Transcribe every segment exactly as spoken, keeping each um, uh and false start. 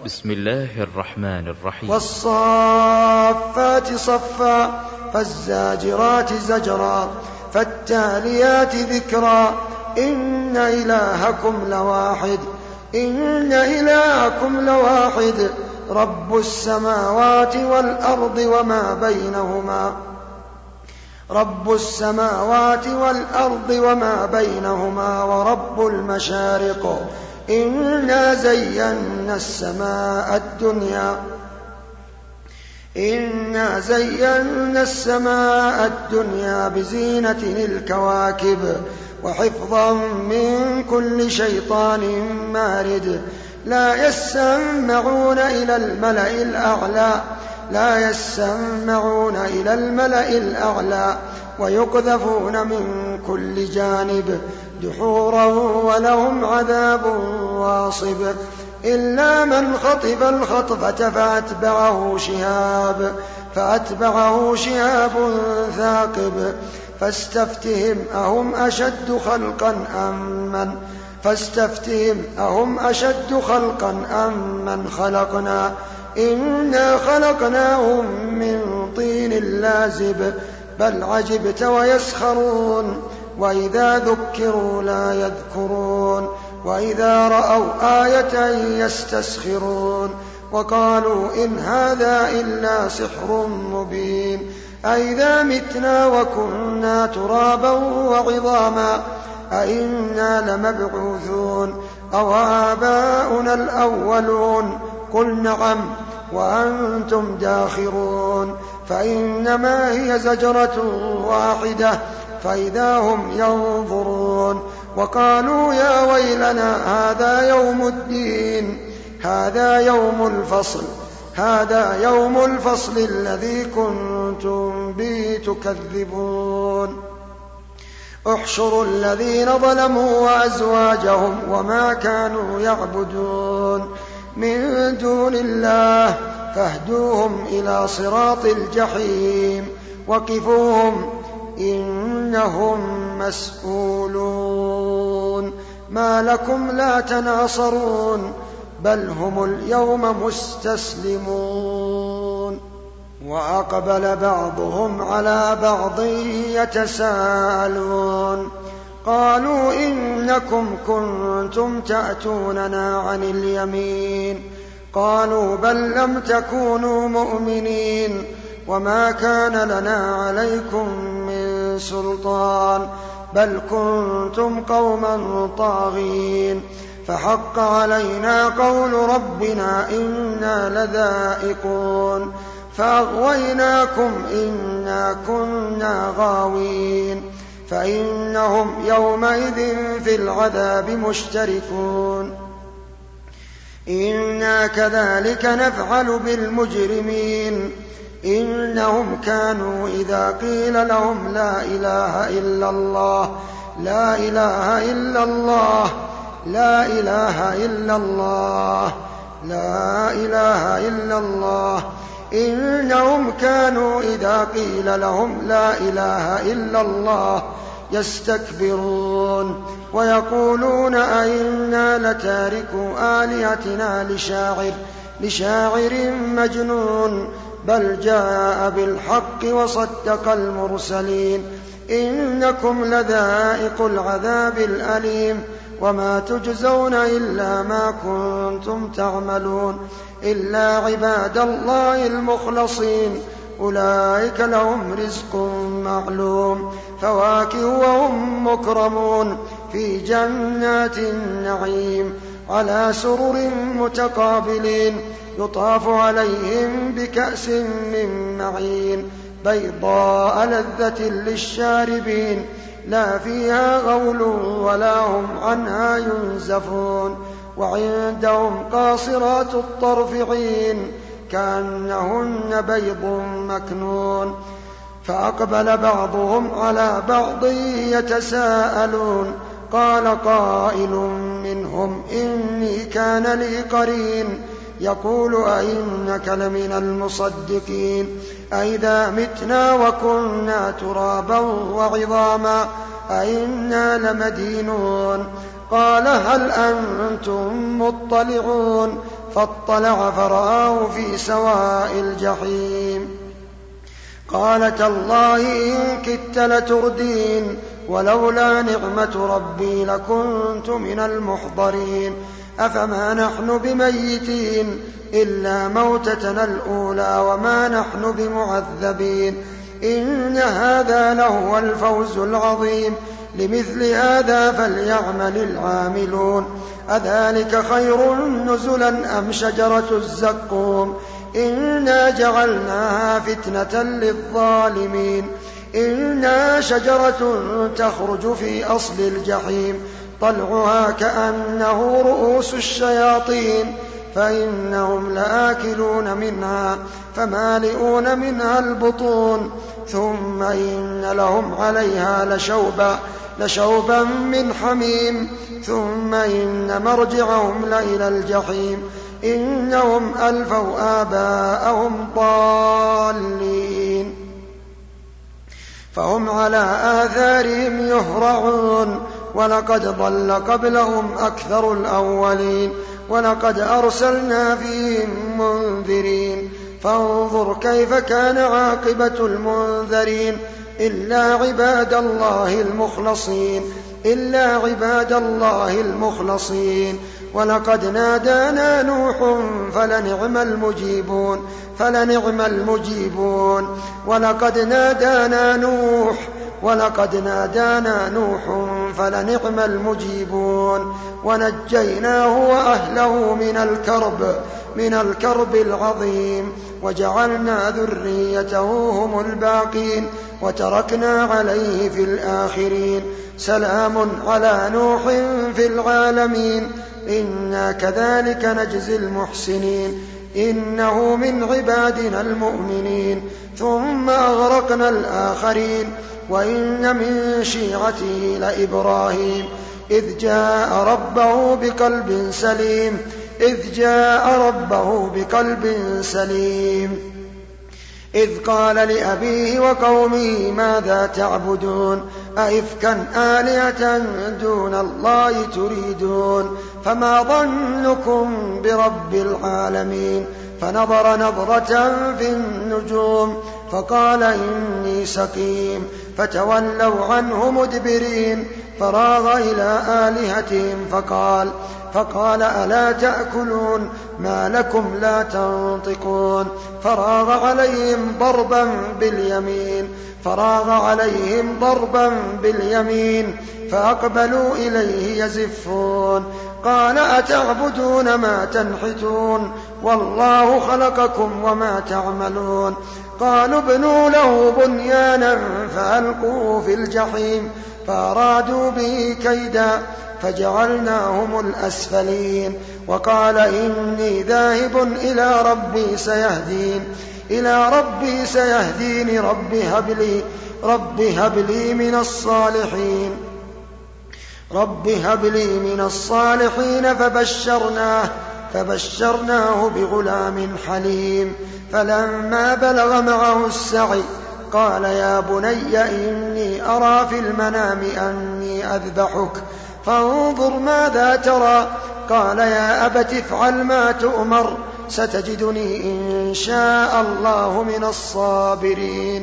بسم الله الرحمن الرحيم. والصافات صفا فالزاجرات زجرا فالتاليات ذكرا إن إلهكم لواحد إن إلهكم لواحد رب السماوات والأرض وما بينهما رب السماوات والأرض وما بينهما ورب المشارق إنا زينا السماء الدنيا إنا زينا السماء الدنيا بزينة الكواكب وحفظا من كل شيطان مارد لا يسمعون إلى الملأ الأعلى لا يسمعون إلى الملأ الأعلى ويقذفون من كل جانب دحورا ولهم عذاب واصب إلا من خطف الخطفة فأتبعه شهاب فأتبعه شهاب ثاقب فاستفتهم أهم أشد خلقا أم من فاستفتهم أهم أشد خلقا أم من خلقنا إنا خلقناهم من طين لازب بل عجبت ويسخرون وإذا ذكروا لا يذكرون وإذا رأوا آية يستسخرون وقالوا إن هذا إلا سحر مبين أئذا متنا وكنا ترابا وعظاما أئنا لمبعوثون أو آباؤنا الأولون قل نعم وأنتم داخرون فإنما هي زجرة واحدة فإذا هم ينظرون وقالوا يا ويلنا هذا يوم الدين هذا يوم الفصل هذا يوم الفصل الذي كنتم به تكذبون احشروا الذين ظلموا وأزواجهم وما كانوا يعبدون من دون الله فاهدوهم إلى صراط الجحيم وقفوهم إنهم مسؤولون ما لكم لا تناصرون بل هم اليوم مستسلمون وأقبل بعضهم على بعض يتساءلون قالوا إنكم كنتم تأتوننا عن اليمين قالوا بل لم تكونوا مؤمنين وما كان لنا عليكم من سلطان بل كنتم قوما طاغين فحق علينا قول ربنا إنا لذائقون فأغويناكم إنا كنا غاوين فإنهم يومئذ في العذاب مشتركون إنا كذلك نفعل بالمجرمين إنهم كانوا إذا قيل لهم لا إله إلا الله لا إله إلا الله لا إله إلا الله لا إله إلا الله إنهم كانوا إذا قيل لهم لا إله إلا الله يستكبرون ويقولون أئنا لتاركو آلهتنا لشاعر لشاعر مجنون بل جاء بالحق وصدق المرسلين إنكم لذائق العذاب الأليم وما تجزون إلا ما كنتم تعملون إلا عباد الله المخلصين أولئك لهم رزق معلوم فواكه وهم مكرمون في جنات النعيم على سرر متقابلين يطاف عليهم بكأس من معين بيضاء لذة للشاربين لا فيها غول ولا هم عنها ينزفون وعندهم قاصرات الطرف عين كأنهن بيض مكنون فأقبل بعضهم على بعض يتساءلون قال قائل منهم إني كان لي قرين يقول أئنك لمن المصدقين أئذا متنا وكنا ترابا وعظاما أئنا لمدينون قال هل أنتم مطلعون فاطلع فرآه في سواء الجحيم. قال تالله إن كدت لتردين ولولا نعمة ربي لكنت من المحضرين. أفما نحن بميتين إلا موتتنا الأولى وما نحن بمعذبين. إن هذا لهو الفوز العظيم. لمثل هذا فليعمل العاملون. أذلك خير نزلا أم شجرة الزقوم إنا جعلناها فتنة للظالمين. إنها شجرة تخرج في أصل الجحيم طلعها كأنه رؤوس الشياطين فإنهم لآكلون منها فمالئون منها البطون ثم إن لهم عليها لشوبا, لشوبا من حميم ثم إن مرجعهم لإلى الجحيم إنهم ألفوا آباءهم ضالين فهم على آثارهم يهرعون. ولقد ضل قبلهم أكثر الأولين ولقد أرسلنا فيهم منذرين فانظر كيف كان عاقبة المنذرين. إلا عباد الله المخلصين إلا عباد الله المخلصين. ولقد نادانا نوح فلنعم المجيبون فلنعم المجيبون ولقد نادانا نوح ولقد نادانا نوح فلنعم المجيبون ونجيناه وأهله من الكرب من الكرب العظيم وجعلنا ذريته هم الباقين وتركنا عليه في الآخرين. سلام على نوح في العالمين إنا كذلك نجزي المحسنين إنه من عبادنا المؤمنين. ثم أغرقنا الآخرين وإن من شيعته لإبراهيم إذ جاء ربه بقلب سليم إذ جاء ربه بقلب سليم إذ قال لأبيه وقومه ماذا تعبدون أئفكا آلهة دون الله تريدون فما ظنكم برب العالمين. فنظر نظرة في النجوم فقال إني سقيم فتولوا عنه مدبرين. فراغ إلى آلهتهم فقال فقال ألا تأكلون ما لكم لا تنطقون. فراغ عليهم ضربا باليمين فراغ عليهم ضربا باليمين فأقبلوا إليه يزفون. قال أتعبدون ما تنحتون والله خلقكم وما تعملون. قالوا ابنوا له بنيانا فألقوه في الجحيم فأرادوا به كيدا فجعلناهم الأسفلين. وقال إني ذاهب إلى ربي سيهدين إلى ربي سيهدين رب هب لي رب هب لي من الصالحين رب هب لي من الصالحين فبشرناه فبشرناه بغلام حليم. فلما بلغ معه السعي قال يا بني إني أرى في المنام أني أذبحك فانظر ماذا ترى. قال يا أبت افعل ما تؤمر ستجدني إن شاء الله من الصابرين.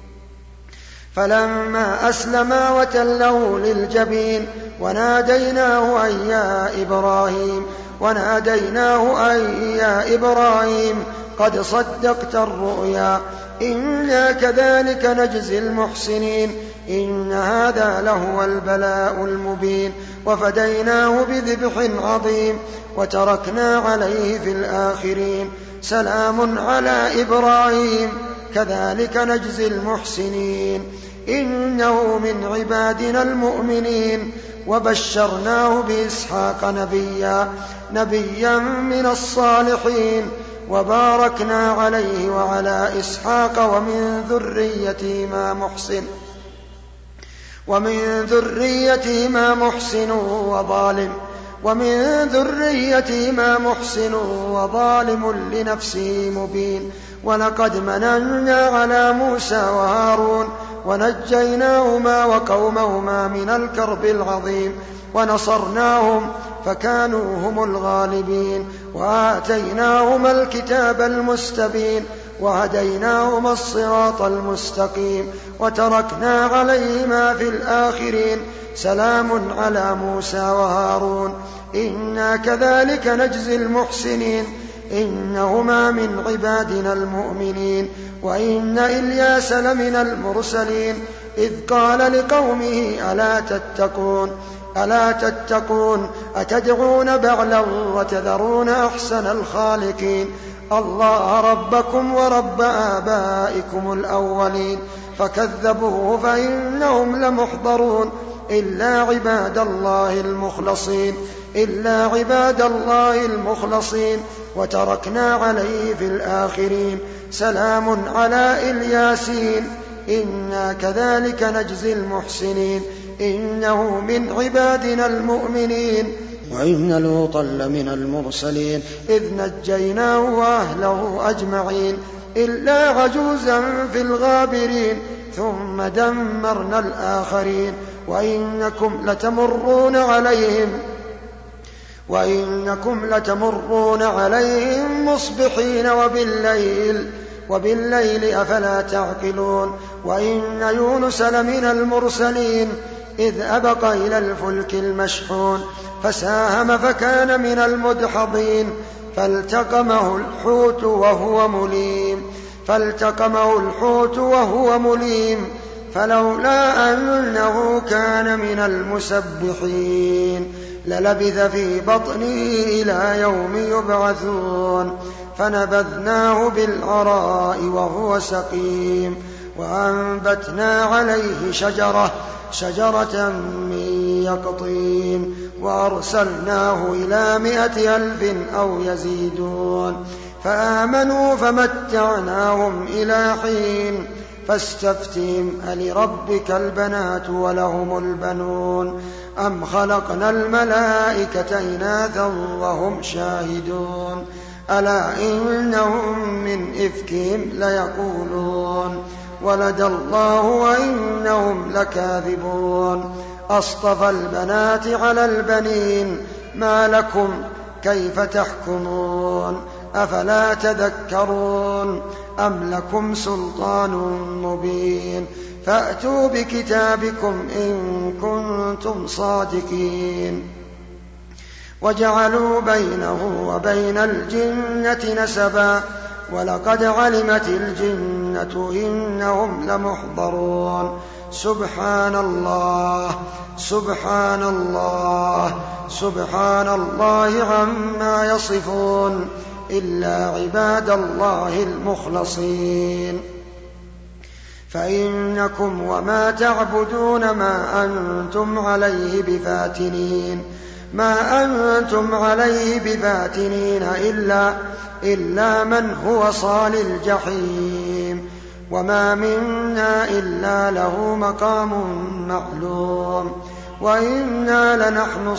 فلما أسلما وتله للجبين وناديناه أن يا إبراهيم وناديناه أن يا إبراهيم قد صدقت الرؤيا إنا كذلك نجزي المحسنين. إن هذا لهو البلاء المبين. وفديناه بذبح عظيم وتركنا عليه في الآخرين. سلام على إبراهيم كذلك نجزي المحسنين إنه من عبادنا المؤمنين. وبشرناه بإسحاق نبيا نبيا من الصالحين وباركنا عليه وعلى إسحاق ومن ذريتهما محسن ومن ذريتهما محسن وظالم ومن ذريتهما محسن وظالم لنفسه مبين. ولقد مننا على موسى وهارون ونجيناهما وقومهما من الكرب العظيم ونصرناهم فكانوا هم الغالبين وآتيناهما الكتاب المستبين وهديناهما الصراط المستقيم وتركنا عليهما في الآخرين سلام على موسى وهارون إنا كذلك نجزي المحسنين إنهما من عبادنا المؤمنين وإن إلياس لمن المرسلين إذ قال لقومه ألا تتقون ألا تتقون أتدعون بعلا وتذرون أحسن الخالقين الله ربكم ورب آبائكم الأولين فكذبوه فإنهم لمحضرون إلا عباد الله المخلصين إلا عباد الله المخلصين وتركنا عليه في الآخرين سلام على الياسين إنا كذلك نجزي المحسنين إنه من عبادنا المؤمنين وإن لوطا لمن المرسلين إذ نجيناه وأهله أجمعين إلا عجوزا في الغابرين ثم دمرنا الآخرين وإنكم لتمرون عليهم وإنكم لتمرون عليهم مصبحين وبالليل وبالليل أفلا تعقلون وإن يونس لمن المرسلين إذ أبق إلى الفلك المشحون فساهم فكان من المدحضين فالتقمه الحوت وهو مليم فالتقمه الحوت وهو مليم فلولا أنه كان من المسبحين للبث في بطنه إلى يوم يبعثون فنبذناه بالعراء وهو سقيم وأنبتنا عليه شجرة شجرة من يقطين وأرسلناه إلى مائة ألف أو يزيدون فآمنوا فمتعناهم إلى حين فاستفتهم ألربك البنات ولهم البنون أم خلقنا الملائكة إناثا وهم شاهدون ألا إنهم من إفكهم ليقولون ولد الله وإنهم لكاذبون أصطفى البنات على البنين ما لكم كيف تحكمون أفلا تذكرون أم لكم سلطان مبين فأتوا بكتابكم إن كنتم صادقين وجعلوا بينه وبين الجنة نسبا ولقد علمت الجنة إنهم لمحضرون سبحان الله سبحان الله سبحان الله عما يصفون إلا عباد الله المخلصين فإنكم وما تعبدون ما أنتم عليه بفاتنين ما أنتم عليه بفاتنين إلا, إلا من هو صال الجحيم وما منا إلا له مقام معلوم وإنا لنحن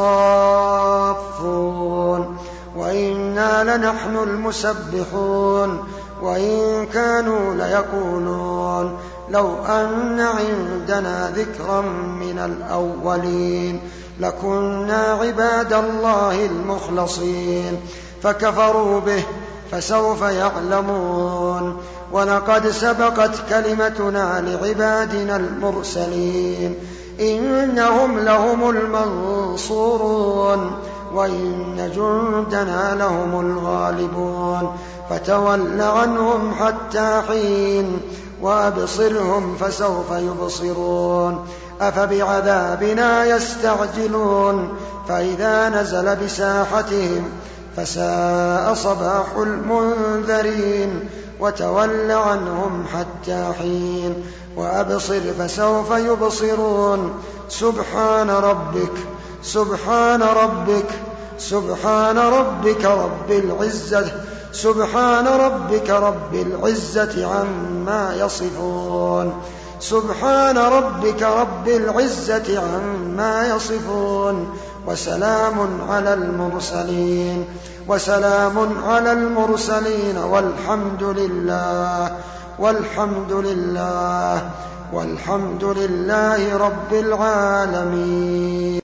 الصافون وإنا لنحن المسبحون وإن كانوا ليقولون لو أن عندنا ذكرا من الأولين لكنا عباد الله المخلصين فكفروا به فسوف يعلمون ولقد سبقت كلمتنا لعبادنا المرسلين إنهم لهم المنصورون وإن جندنا لهم الغالبون فتول عنهم حتى حين وأبصرهم فسوف يبصرون أفبعذابنا يستعجلون فإذا نزل بساحتهم فساء صباح المنذرين وتول عنهم حتى حين وأبصر فسوف يبصرون سبحان ربك سبحان ربك سبحان ربك رب العزة سبحان ربك رب العزة عما يصفون سبحان ربك رب العزة عما يصفون وسلام على المرسلين وسلام على المرسلين والحمد لله والحمد لله والحمد لله رب العالمين.